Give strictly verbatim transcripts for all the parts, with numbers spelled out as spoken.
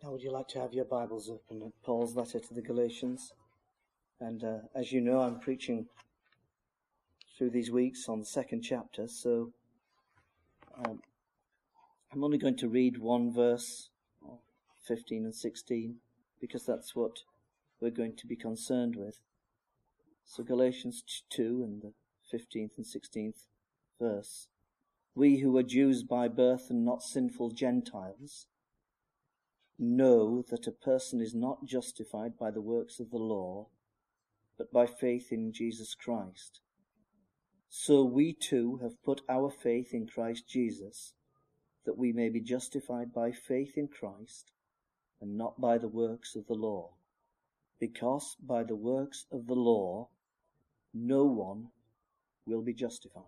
Now would you like to have your Bibles open at Paul's letter to the Galatians? And uh, as you know, I'm preaching through these weeks on the second chapter, so um, I'm only going to read one verse, fifteen and sixteen, because that's what we're going to be concerned with. So Galatians two and the fifteenth and sixteenth verse. We who are Jews by birth and not sinful Gentiles know that a person is not justified by the works of the law, but by faith in Jesus Christ. So we too have put our faith in Christ Jesus, that we may be justified by faith in Christ, and not by the works of the law. Because by the works of the law, no one will be justified.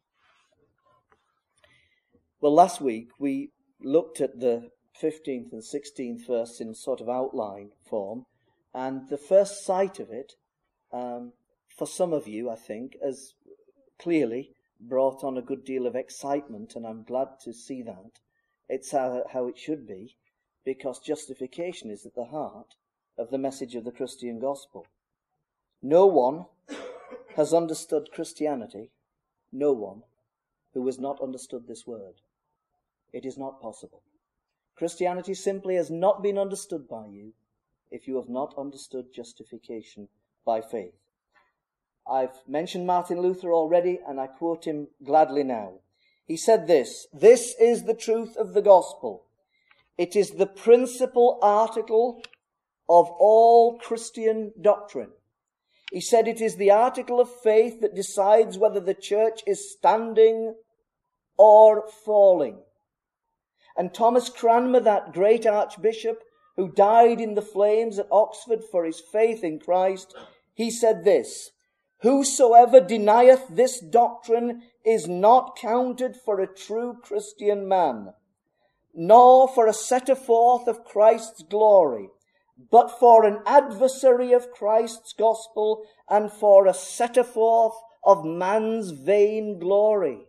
Well, last week we looked at the fifteenth and sixteenth verse in sort of outline form, and the first sight of it, um, for some of you, I think, has clearly brought on a good deal of excitement, and I'm glad to see that. It's how, how it should be, because justification is at the heart of the message of the Christian gospel. No one has understood Christianity, no one who has not understood this word. It is not possible. Christianity simply has not been understood by you if you have not understood justification by faith. I've mentioned Martin Luther already, and I quote him gladly now. He said this: "This is the truth of the gospel. It is the principal article of all Christian doctrine." He said it is the article of faith that decides whether the church is standing or falling. And Thomas Cranmer, that great archbishop who died in the flames at Oxford for his faith in Christ, he said this: "Whosoever denieth this doctrine is not counted for a true Christian man, nor for a setter forth of Christ's glory, but for an adversary of Christ's gospel, and for a setter forth of man's vain glory."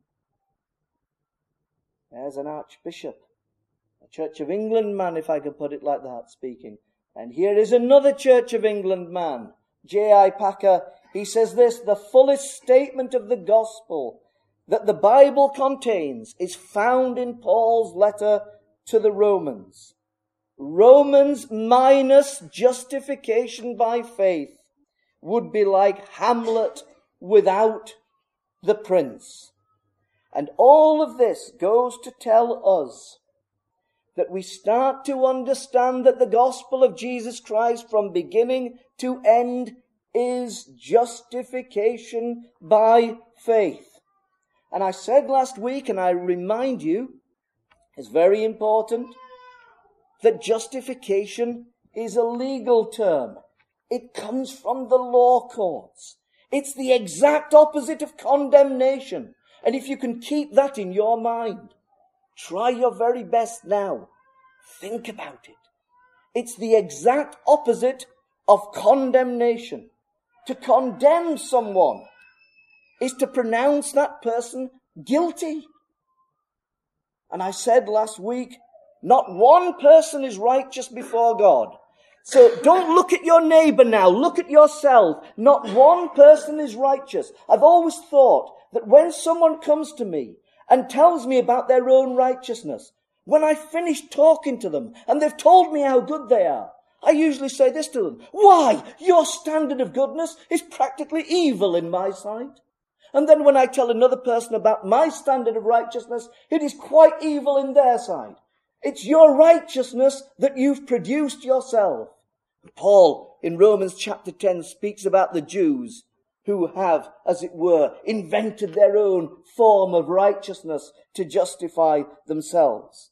There's an archbishop, a Church of England man, if I could put it like that, speaking. And here is another Church of England man, J I Packer. He says this: "The fullest statement of the gospel that the Bible contains is found in Paul's letter to the Romans. Romans minus justification by faith would be like Hamlet without the prince." And all of this goes to tell us that we start to understand that the gospel of Jesus Christ from beginning to end is justification by faith. And I said last week, and I remind you, it's very important, that justification is a legal term. It comes from the law courts. It's the exact opposite of condemnation. And if you can keep that in your mind, try your very best now. Think about it. It's the exact opposite of condemnation. To condemn someone is to pronounce that person guilty. And I said last week, not one person is righteous before God. So don't look at your neighbor now. Look at yourself. Not one person is righteous. I've always thought that when someone comes to me and tells me about their own righteousness, when I finish talking to them and they've told me how good they are, I usually say this to them: "Why, your standard of goodness is practically evil in my sight." And then when I tell another person about my standard of righteousness, it is quite evil in their sight. It's your righteousness that you've produced yourself. Paul in Romans chapter ten speaks about the Jews who have, as it were, invented their own form of righteousness to justify themselves.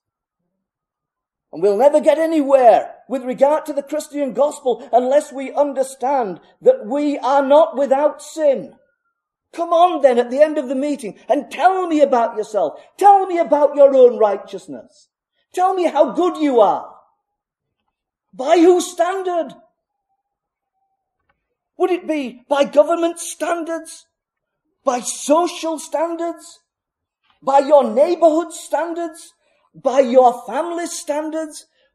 And we'll never get anywhere with regard to the Christian gospel unless we understand that we are not without sin. Come on then at the end of the meeting and tell me about yourself. Tell me about your own righteousness. Tell me how good you are. By whose standard? Would it be by government standards? By social standards? By your neighborhood standards? By your family standards?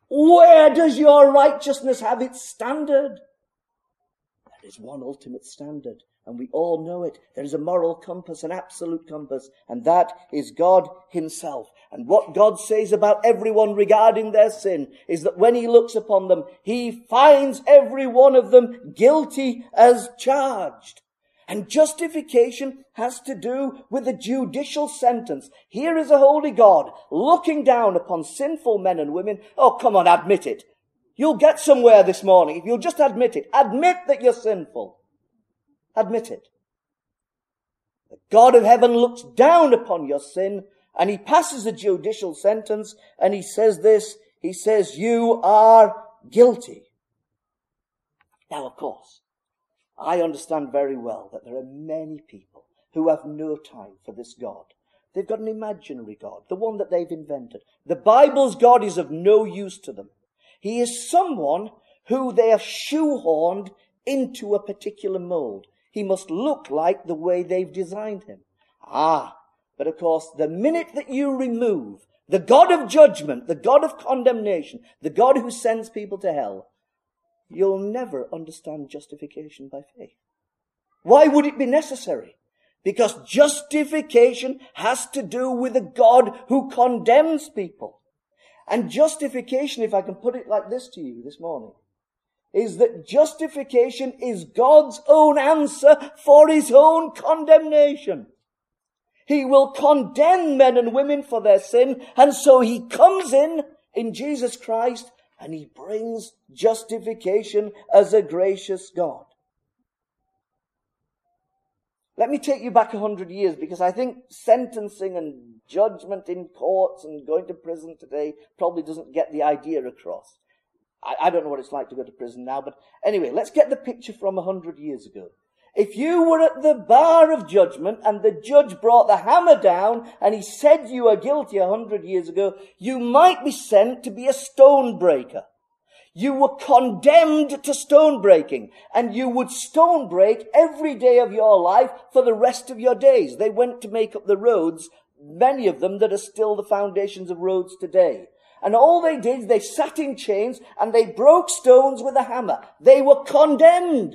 Where does your righteousness have its standard? There is one ultimate standard, and we all know it. There is a moral compass, an absolute compass, and that is God himself. And what God says about everyone regarding their sin is that when he looks upon them, he finds every one of them guilty as charged. And justification has to do with a judicial sentence. Here is a holy God looking down upon sinful men and women. Oh, come on, admit it. You'll get somewhere this morning if you'll just admit it. Admit that you're sinful. Admit it. The God of heaven looks down upon your sin and he passes a judicial sentence and he says this. He says, you are guilty. Now, of course, I understand very well that there are many people who have no time for this God. They've got an imaginary God, the one that they've invented. The Bible's God is of no use to them. He is someone who they have shoehorned into a particular mold. He must look like the way they've designed him. Ah, but of course, the minute that you remove the God of judgment, the God of condemnation, the God who sends people to hell, you'll never understand justification by faith. Why would it be necessary? Because justification has to do with a God who condemns people. And justification, if I can put it like this to you this morning, is that justification is God's own answer for his own condemnation. He will condemn men and women for their sin, and so he comes in, in Jesus Christ, and he brings justification as a gracious God. Let me take you back a hundred years, because I think sentencing and judgment in courts and going to prison today probably doesn't get the idea across. I, I don't know what it's like to go to prison now, but anyway, let's get the picture from a hundred years ago. If you were at the bar of judgment and the judge brought the hammer down and he said you were guilty a hundred years ago, you might be sent to be a stone breaker. You were condemned to stone breaking, and you would stone break every day of your life for the rest of your days. They went to make up the roads, many of them that are still the foundations of roads today. And all they did, they sat in chains and they broke stones with a hammer. They were condemned.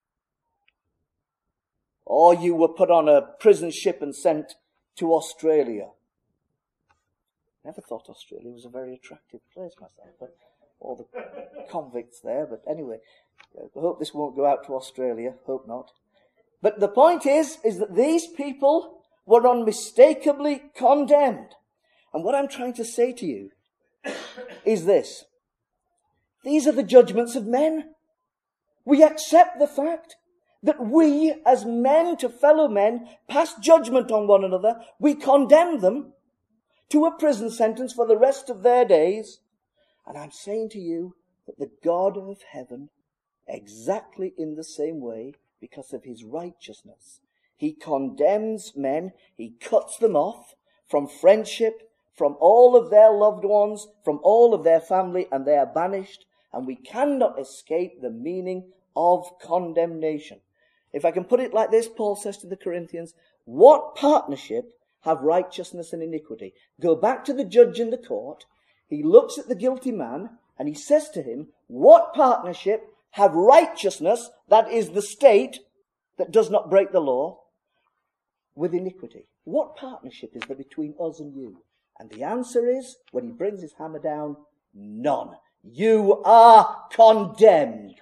Or you were put on a prison ship and sent to Australia. Never thought Australia was a very attractive place myself, but all the convicts there. But anyway, I hope this won't go out to Australia. Hope not. But the point is, is that these people were unmistakably condemned. And what I'm trying to say to you is this. These are the judgments of men. We accept the fact that we, as men to fellow men, pass judgment on one another. We condemn them to a prison sentence for the rest of their days. And I'm saying to you that the God of heaven, exactly in the same way, because of his righteousness, he condemns men, he cuts them off from friendship, from all of their loved ones, from all of their family, and they are banished, and we cannot escape the meaning of condemnation. If I can put it like this, Paul says to the Corinthians, what partnership have righteousness and iniquity? Go back to the judge in the court. He looks at the guilty man and he says to him, what partnership have righteousness, that is the state that does not break the law, with iniquity? What partnership is there between us and you? And the answer is, when he brings his hammer down, none. You are condemned.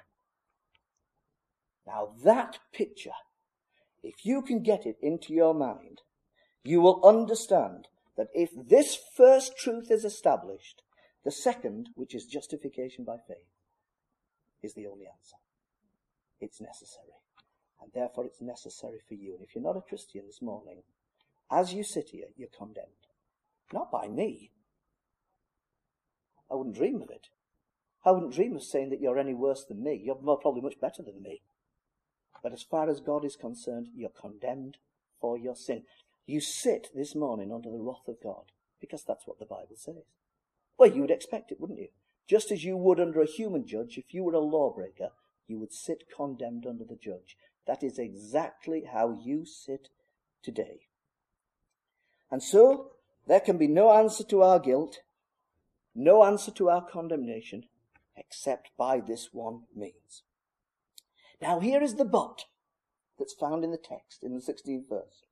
Now that picture, if you can get it into your mind, you will understand that if this first truth is established, the second, which is justification by faith, is the only answer. It's necessary. And therefore it's necessary for you. And if you're not a Christian this morning, as you sit here, you're condemned. Not by me. I wouldn't dream of it. I wouldn't dream of saying that you're any worse than me. You're probably much better than me. But as far as God is concerned, you're condemned for your sin. You sit this morning under the wrath of God, because that's what the Bible says. Well, you would expect it, wouldn't you? Just as you would under a human judge, if you were a lawbreaker, you would sit condemned under the judge. That is exactly how you sit today. And so, there can be no answer to our guilt no answer to our condemnation except by this one means. Now here is the but that's found in the text, in the sixteenth verse.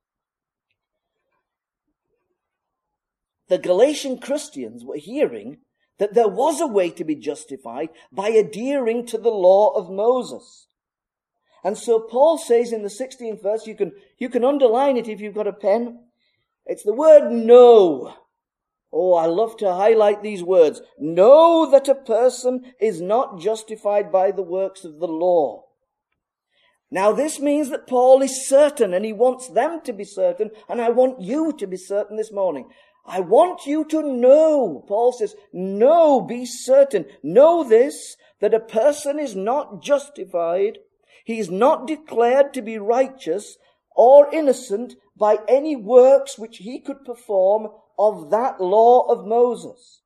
The Galatian Christians were hearing that there was a way to be justified by adhering to the law of Moses. And so Paul says in the sixteenth verse, you can, you can underline it if you've got a pen. It's the word know. Oh, I love to highlight these words. Know that a person is not justified by the works of the law. Now this means that Paul is certain, and he wants them to be certain, and I want you to be certain this morning. I want you to know, Paul says, know, be certain. Know this, that a person is not justified. He is not declared to be righteous or innocent by any works which he could perform of that law of Moses.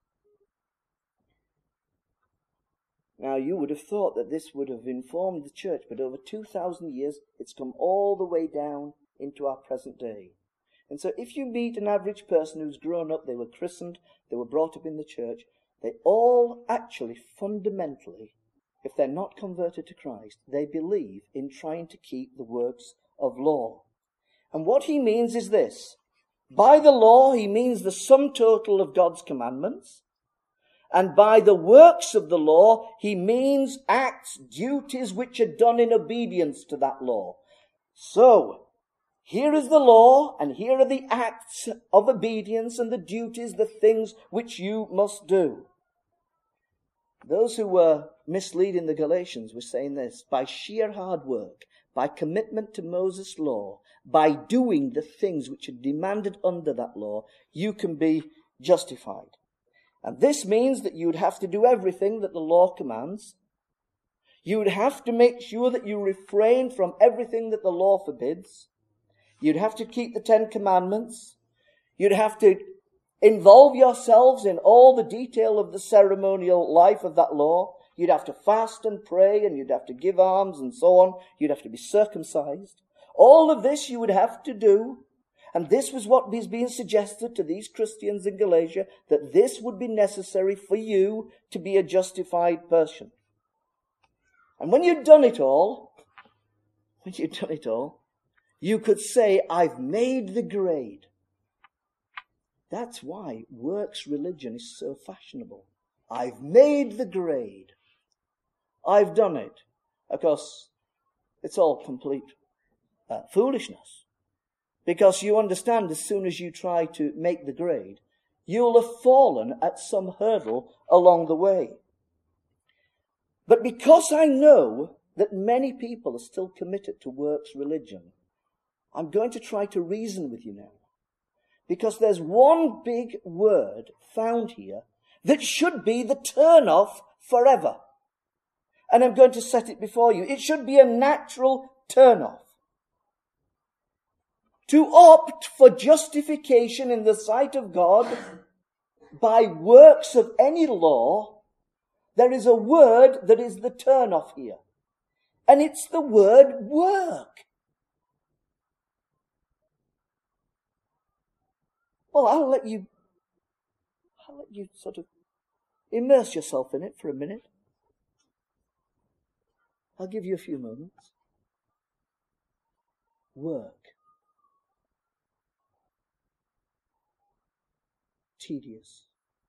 Now, you would have thought that this would have informed the church, but over two thousand years, it's come all the way down into our present day. And so if you meet an average person who's grown up, they were christened, they were brought up in the church, they all actually fundamentally, if they're not converted to Christ, they believe in trying to keep the works of law. And what he means is this. By the law, he means the sum total of God's commandments. And by the works of the law, he means acts, duties which are done in obedience to that law. So, here is the law, and here are the acts of obedience and the duties, the things which you must do. Those who were misleading the Galatians were saying this: by sheer hard work, by commitment to Moses' law, by doing the things which are demanded under that law, you can be justified. And this means that you would have to do everything that the law commands. You would have to make sure that you refrain from everything that the law forbids. You'd have to keep the Ten Commandments. You'd have to involve yourselves in all the detail of the ceremonial life of that law. You'd have to fast and pray, and you'd have to give alms and so on. You'd have to be circumcised. All of this you would have to do. And this was what is being suggested to these Christians in Galatia, that this would be necessary for you to be a justified person. And when you'd done it all, when you'd done it all, you could say, I've made the grade. That's why works religion is so fashionable. I've made the grade. I've done it. Of course, it's all complete uh, foolishness. Because you understand, as soon as you try to make the grade, you'll have fallen at some hurdle along the way. But because I know that many people are still committed to works religion, I'm going to try to reason with you now. Because there's one big word found here that should be the turn-off forever. And I'm going to set it before you. It should be a natural turn-off. To opt for justification in the sight of God by works of any law, there is a word that is the turn-off here. And it's the word work. Well, I'll let you, I'll let you sort of immerse yourself in it for a minute. I'll give you a few moments. Work. Tedious.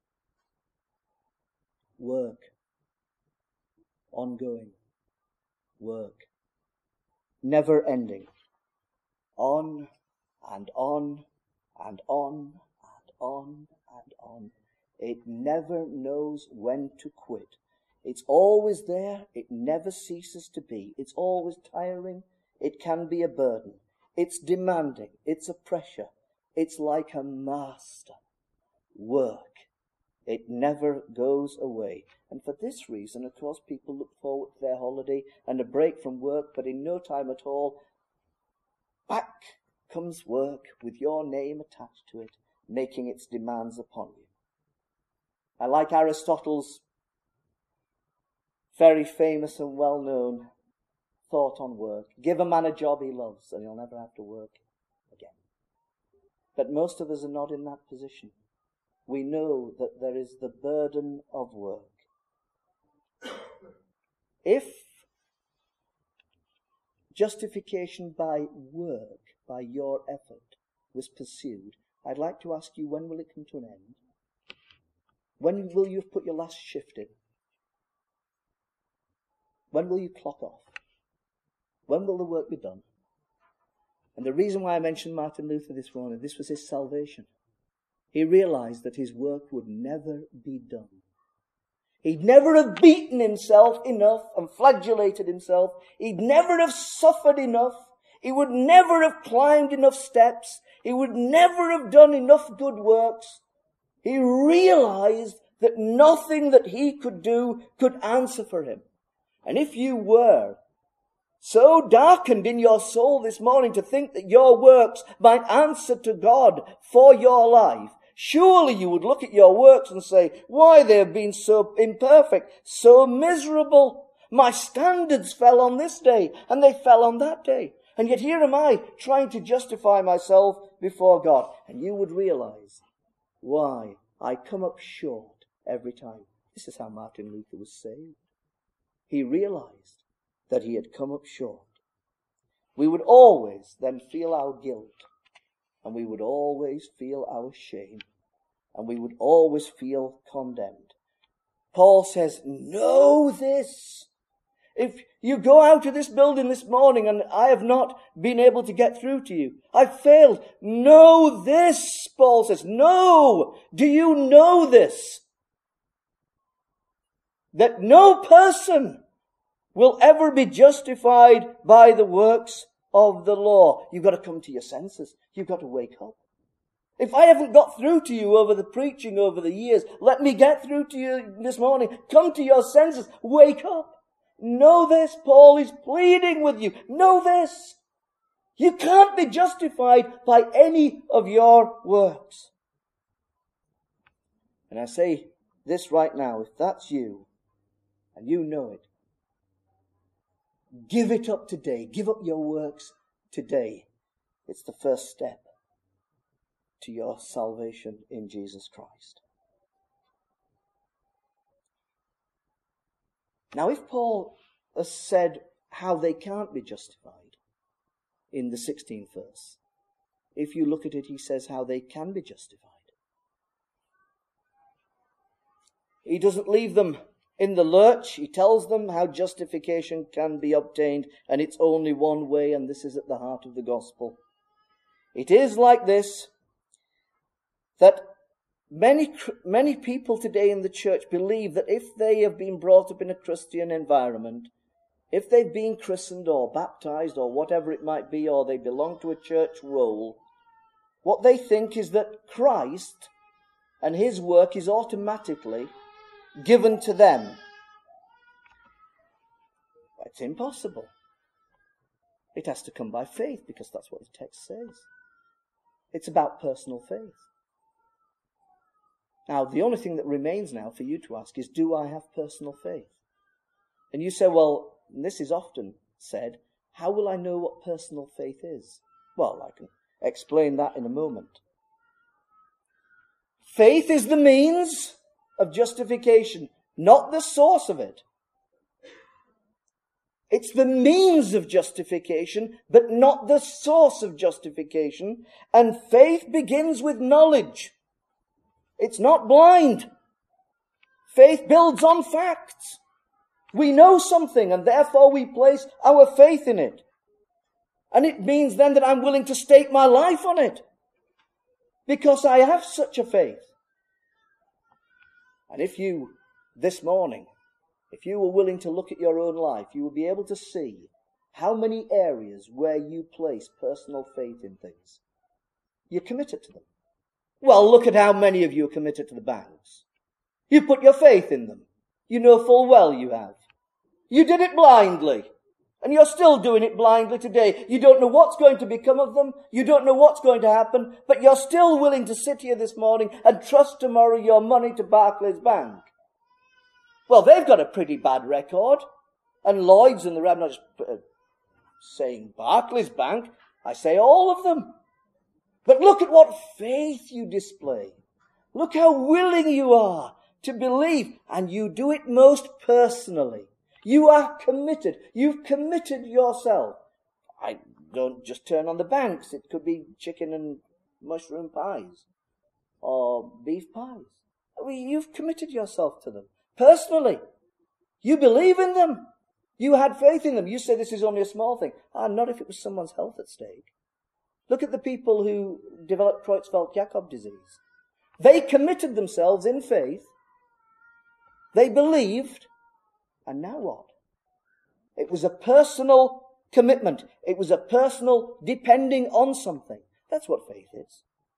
Work. Ongoing. Work. Never ending. On and on and on and on and on. It never knows when to quit. It's always there. It never ceases to be. It's always tiring. It can be a burden. It's demanding. It's a pressure. It's like a master. Work. It never goes away. And for this reason, of course, people look forward to their holiday and a break from work, but in no time at all, back comes work with your name attached to it, making its demands upon you. I like Aristotle's very famous and well-known thought on work. Give a man a job he loves and he'll never have to work again. But most of us are not in that position. we know that there is the burden of work. If justification by work, by your effort, was pursued, I'd like to ask you, when will it come to an end? When will you have put your last shift in? When will you clock off? When will the work be done? And the reason why I mentioned Martin Luther this morning, this was his salvation. He realized that his work would never be done. He'd never have beaten himself enough and flagellated himself. He'd never have suffered enough. He would never have climbed enough steps. He would never have done enough good works. He realized that nothing that he could do could answer for him. And if you were so darkened in your soul this morning to think that your works might answer to God for your life, surely you would look at your works and say, why, they have been so imperfect, so miserable. My standards fell on this day, and they fell on that day. And yet here am I, trying to justify myself before God. And you would realize why I come up short every time. This is how Martin Luther was saved. He realized that he had come up short. We would always then feel our guilt, and we would always feel our shame, and we would always feel condemned. Paul says, know this. If you go out of this building this morning and I have not been able to get through to you, I've failed. Know this, Paul says. No. Do you know this? That no person will ever be justified by the works of the law. You've got to come to your senses. You've got to wake up. If I haven't got through to you over the preaching over the years, let me get through to you this morning. Come to your senses. Wake up. Know this. Paul is pleading with you. Know this. You can't be justified by any of your works. And I say this right now, if that's you, and you know it, give it up today. Give up your works today. It's the first step to your salvation in Jesus Christ. Now, if Paul has said how they can't be justified in the sixteenth verse, if you look at it, he says how they can be justified. He doesn't leave them in the lurch. He tells them how justification can be obtained, and it's only one way, and this is at the heart of the gospel. It is like this, that many, many people today in the church believe that if they have been brought up in a Christian environment, if they've been christened or baptized or whatever it might be, or they belong to a church roll, what they think is that Christ and his work is automatically given to them. It's impossible. It has to come by faith, because that's what the text says. It's about personal faith. Now, the only thing that remains now for you to ask is, do I have personal faith? And you say, well, and this is often said, how will I know what personal faith is? Well, I can explain that in a moment. Faith is the means of justification, not the source of it. It's the means of justification, but not the source of justification. And faith begins with knowledge. It's not blind. Faith builds on facts. We know something, and therefore we place our faith in it. And it means then that I'm willing to stake my life on it, because I have such a faith. And if you, this morning, if you were willing to look at your own life, you will be able to see how many areas where you place personal faith in things. You're committed to them. Well, look at how many of you are committed to the banks. You put your faith in them. You know full well you have. You did it blindly. And you're still doing it blindly today. You don't know what's going to become of them. You don't know what's going to happen. But you're still willing to sit here this morning and trust tomorrow your money to Barclays Bank. Well, they've got a pretty bad record. And Lloyds and the I'm not just uh, saying Barclays Bank. I say all of them. But look at what faith you display. Look how willing you are to believe. And you do it most personally. You are committed. You've committed yourself. I don't just turn on the banks. It could be chicken and mushroom pies or beef pies. I mean, you've committed yourself to them personally. You believe in them. You had faith in them. You say this is only a small thing. Ah, not if it was someone's health at stake. Look at the people who developed Creutzfeldt-Jakob disease. They committed themselves in faith. They believed. And now what? It was a personal commitment. It was a personal depending on something. That's what faith is.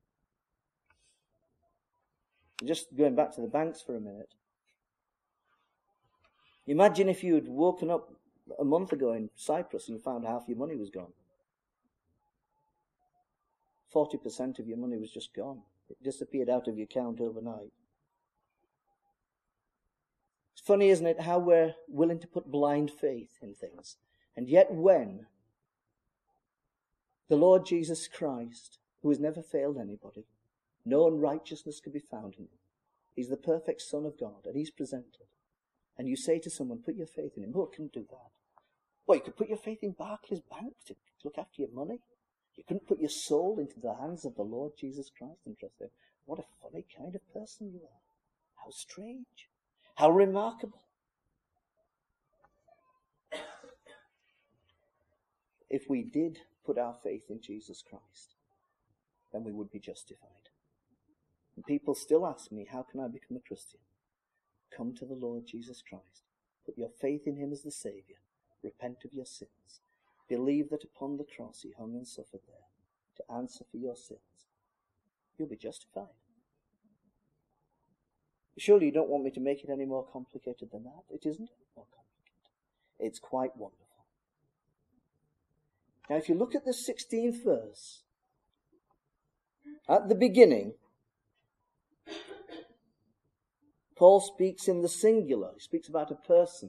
Just going back to the banks for a minute. Imagine if you had woken up a month ago in Cyprus and found half your money was gone. forty percent of your money was just gone. It disappeared out of your account overnight. It's funny, isn't it, how we're willing to put blind faith in things. And yet when the Lord Jesus Christ, who has never failed anybody, no unrighteousness can be found in him. He's the perfect Son of God, and he's presented. And you say to someone, put your faith in him. Oh, I couldn't do that. Well, you could put your faith in Barclays Bank to look after your money. You couldn't put your soul into the hands of the Lord Jesus Christ and trust him. What a funny kind of person you are. How strange. How remarkable. If we did put our faith in Jesus Christ, then we would be justified. And people still ask me, how can I become a Christian? Come to the Lord Jesus Christ. Put your faith in him as the Saviour. Repent of your sins. Believe that upon the cross he hung and suffered there to answer for your sins. You'll be justified. Surely you don't want me to make it any more complicated than that. It isn't any more complicated. It's quite wonderful. Now if you look at the sixteenth verse, at the beginning, Paul speaks in the singular. He speaks about a person.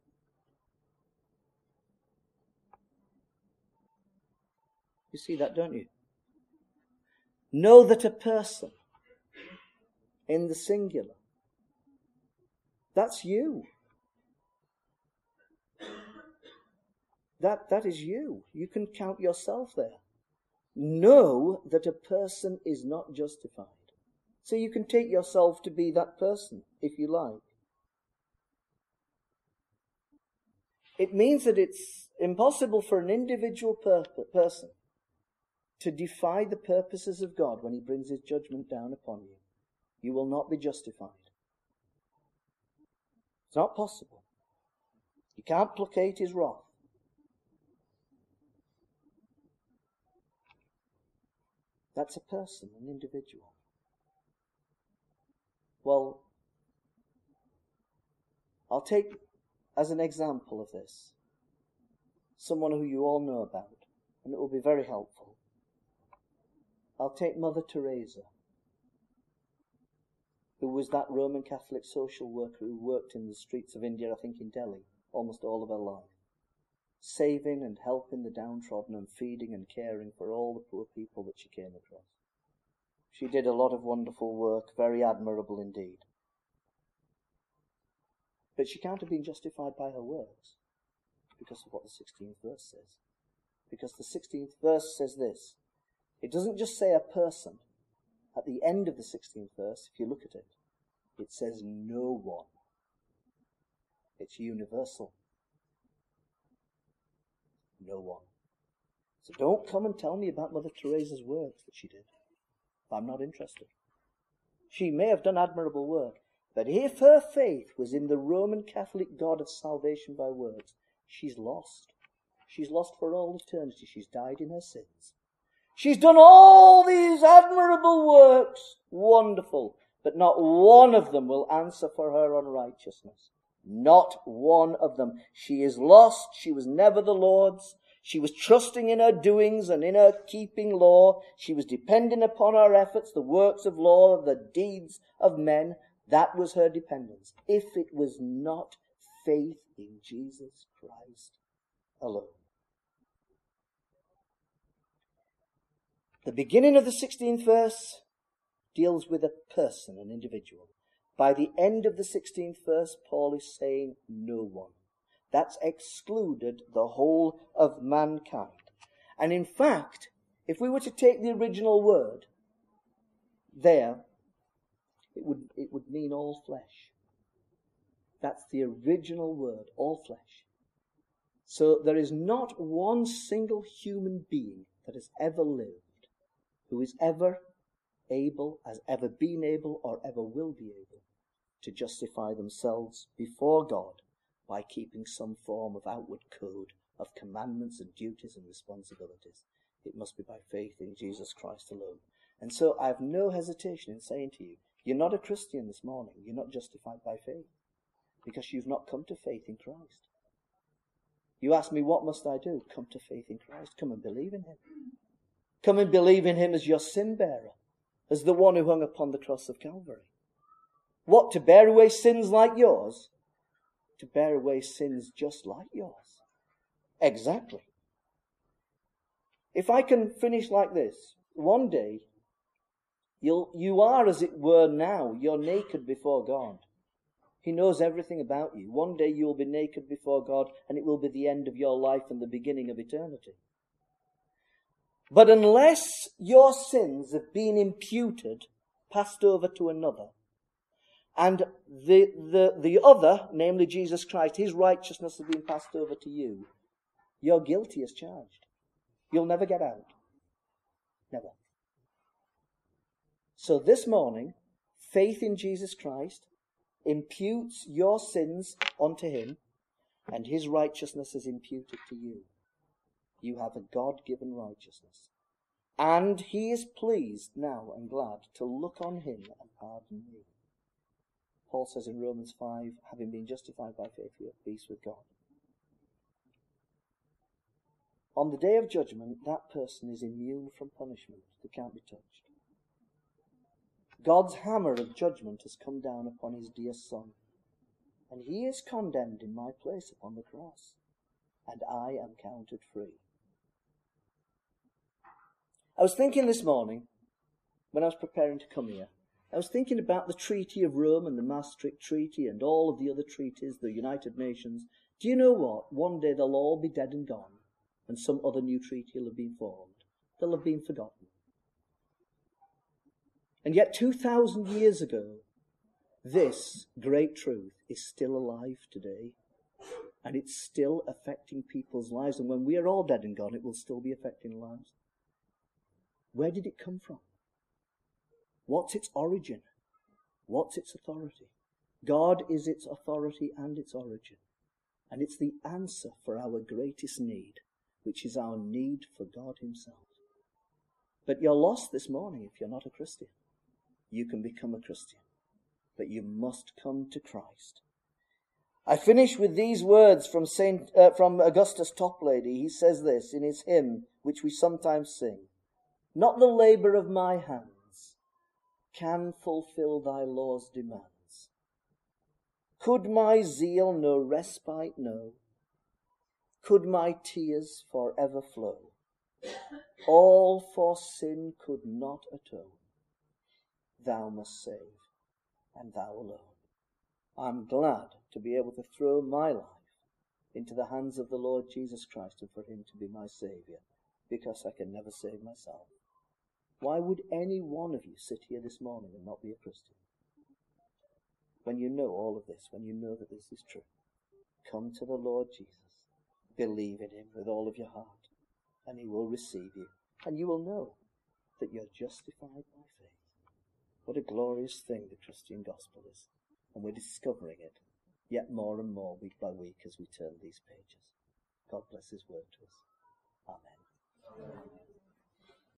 You see that, don't you? Know that a person in the singular, that's you. That, that is you. You can count yourself there. Know that a person is not justified. So you can take yourself to be that person, if you like. It means that it's impossible for an individual per- person to defy the purposes of God when he brings his judgment down upon you. You will not be justified. It's not possible. You can't placate his wrath. That's a person, an individual. Well, I'll take as an example of this someone who you all know about, and it will be very helpful. I'll take Mother Teresa, who was that Roman Catholic social worker who worked in the streets of India, I think in Delhi, almost all of her life, saving and helping the downtrodden and feeding and caring for all the poor people that she came across. She did a lot of wonderful work, very admirable indeed. But she can't have been justified by her works because of what the sixteenth verse says. Because the sixteenth verse says this. It doesn't just say a person. At the end of the sixteenth verse, if you look at it, it says no one. It's universal. No one. So don't come and tell me about Mother Teresa's works that she did. I'm not interested. She may have done admirable work, but if her faith was in the Roman Catholic God of salvation by works, she's lost. She's lost for all eternity. She's died in her sins. She's done all these admirable works, wonderful, but not one of them will answer for her unrighteousness. Not one of them. She is lost. She was never the Lord's. She was trusting in her doings and in her keeping law. She was depending upon her efforts, the works of law, the deeds of men. That was her dependence. If it was not faith in Jesus Christ alone. The beginning of the sixteenth verse deals with a person, an individual. By the end of the sixteenth verse, Paul is saying no one. That's excluded the whole of mankind. And in fact, if we were to take the original word there, it would, it would mean all flesh. That's the original word, all flesh. So there is not one single human being that has ever lived who is ever able, has ever been able, or ever will be able to justify themselves before God by keeping some form of outward code of commandments and duties and responsibilities. It must be by faith in Jesus Christ alone. And so I have no hesitation in saying to you, you're not a Christian this morning. You're not justified by faith because you've not come to faith in Christ. You ask me, what must I do? Come to faith in Christ. Come and believe in him. Come and believe in him as your sin bearer, as the one who hung upon the cross of Calvary. What, to bear away sins like yours? To bear away sins just like yours. Exactly. If I can finish like this, one day, you'll, you are as it were now, you're naked before God. He knows everything about you. One day you will be naked before God, and it will be the end of your life and the beginning of eternity. But unless your sins have been imputed, passed over to another, and the, the, the other, namely Jesus Christ, his righteousness has been passed over to you, you're guilty as charged. You'll never get out. Never. So this morning, faith in Jesus Christ imputes your sins onto him, and his righteousness is imputed to you. You have a God-given righteousness. And he is pleased now and glad to look on him and pardon you. Paul says in Romans five, having been justified by faith, we have peace with God. On the day of judgment, that person is immune from punishment. They can't be touched. God's hammer of judgment has come down upon his dear Son, and he is condemned in my place upon the cross, and I am counted free. I was thinking this morning, when I was preparing to come here, I was thinking about the Treaty of Rome and the Maastricht Treaty and all of the other treaties, the United Nations. Do you know what? One day they'll all be dead and gone, and some other new treaty will have been formed. They'll have been forgotten. And yet two thousand years ago, this great truth is still alive today. And it's still affecting people's lives. And when we are all dead and gone, it will still be affecting lives. Where did it come from? What's its origin? What's its authority? God is its authority and its origin. And it's the answer for our greatest need, which is our need for God himself. But you're lost this morning if you're not a Christian. You can become a Christian, but you must come to Christ. I finish with these words from Saint uh, from Augustus Toplady. He says this in his hymn, which we sometimes sing: "Not the labour of my hands can fulfil thy law's demands. Could my zeal no respite know, could my tears forever flow, all for sin could not atone. Thou must save, and thou alone." I'm glad to be able to throw my life into the hands of the Lord Jesus Christ and for him to be my Saviour, because I can never save myself. Why would any one of you sit here this morning and not be a Christian? When you know all of this, when you know that this is true, come to the Lord Jesus, believe in him with all of your heart, and he will receive you, and you will know that you're justified by faith. What a glorious thing the Christian gospel is. And we're discovering it yet more and more week by week as we turn these pages. God bless his word to us. Amen. Amen.